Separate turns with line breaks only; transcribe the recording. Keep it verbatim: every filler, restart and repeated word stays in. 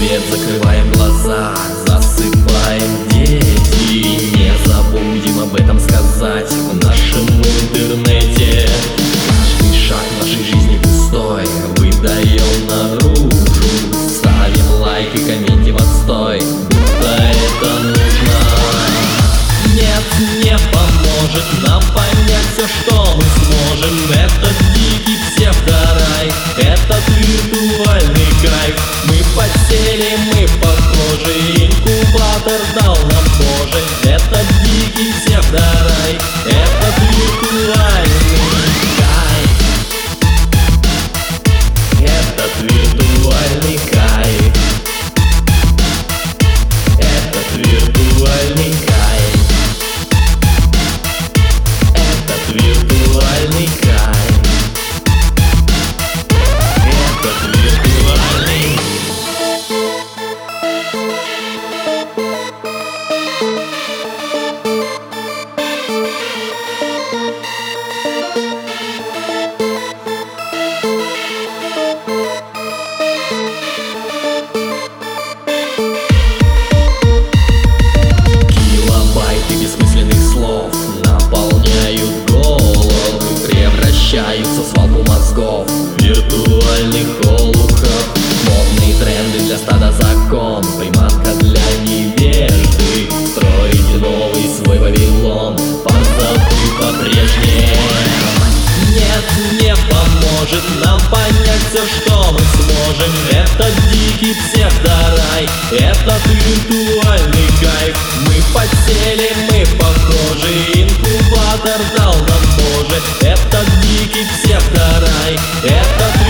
свет, закрываем глаза, засыпаем, дети. Не забудем об этом сказать в нашем интернете. Каждый шаг нашей жизни пустой выдаем наружу. Ставим лайк и комменте в отстой, будто это нужно. Нет, не поможет нам понять все, что мы сможем. Этот дикий псевдорай, этот виртуальный кайф. Мы подсели, мы похожи, инкубатор дал нам Боже. Этот дикий псевдорай, этот виртуальный кайф. Этот виртуальный кайф. Этот виртуальный кайф. Этот виртуальный кайф. Этот виртуальный. Килобайты бессмысленных слов наполняют головы, превращаются в свалку мозгов, виртуальных олухов. Модные тренды для стада закон, приманка для невежды. Строить новый свой Вавилон, позабыв о прежнем. Нет, не поможет нам понять все, что мы сможем. Этот дикий псевдорай, этот виртуальный кайф. Мы подсели, мы похожи, инкубатор дал нам Боже. Этот дикий псевдорай, этот